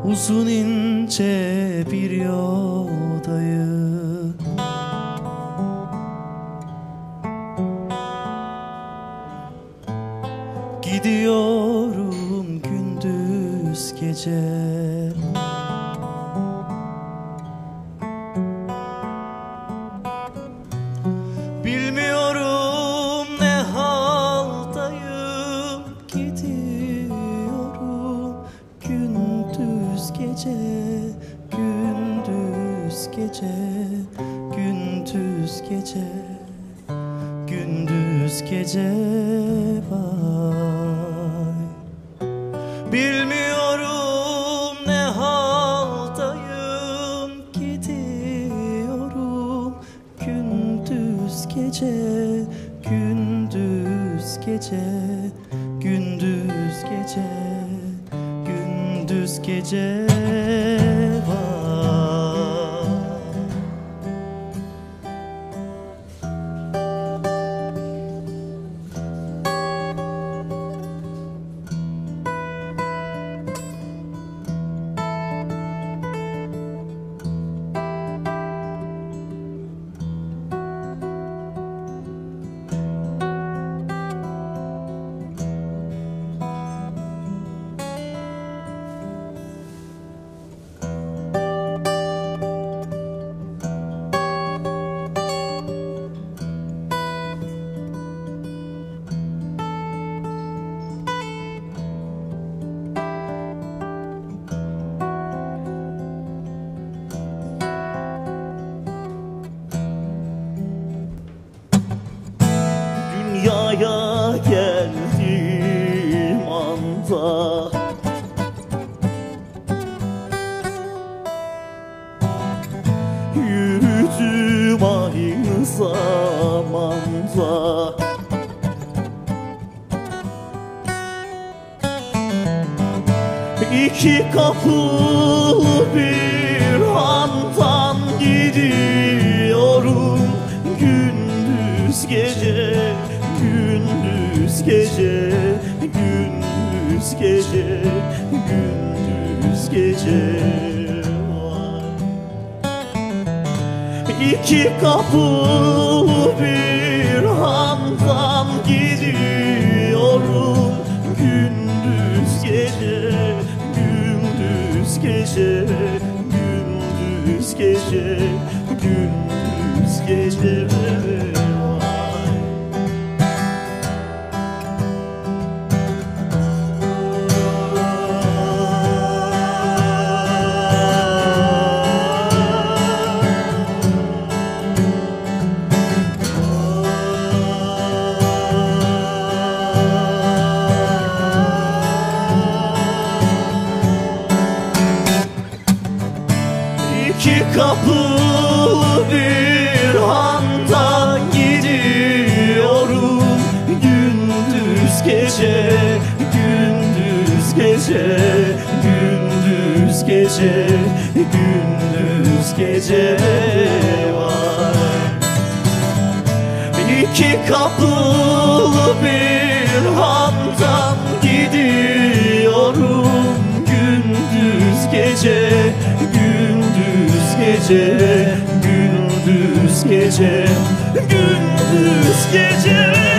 uzun ince bir yoldayım. Gidiyorum gündüz gece. Bilmiyorum ne haldayım. Gidiyorum gündüz gece, gündüz gece, gündüz gece, gündüz gece vay. Bilmiyorum ne haldayım. Gidiyorum gündüz gece, gündüz gece, gündüz gece, gündüz gece vay. Dünyaya geldim anda yürüdüm aynı zamanda. İki kapılı bir handan gidiyorum gündüz gece, gündüz gece, gündüz gece, gündüz gece. İki kapılı bir handan gidiyorum gündüz gece, gündüz gece, gündüz gece, gündüz gece. İki kapılı bir handan gidiyorum gündüz gece, gündüz gece, gündüz gece, gündüz gece var. İki kapılı bir handan gidiyorum gündüz gece, gündüz gece, gündüz gece, gündüz gece.